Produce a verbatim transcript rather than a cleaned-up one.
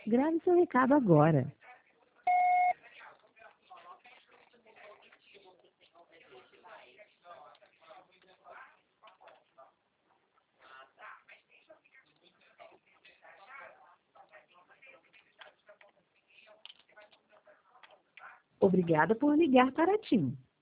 Grave seu recado agora. Obrigada por ligar para a TIM.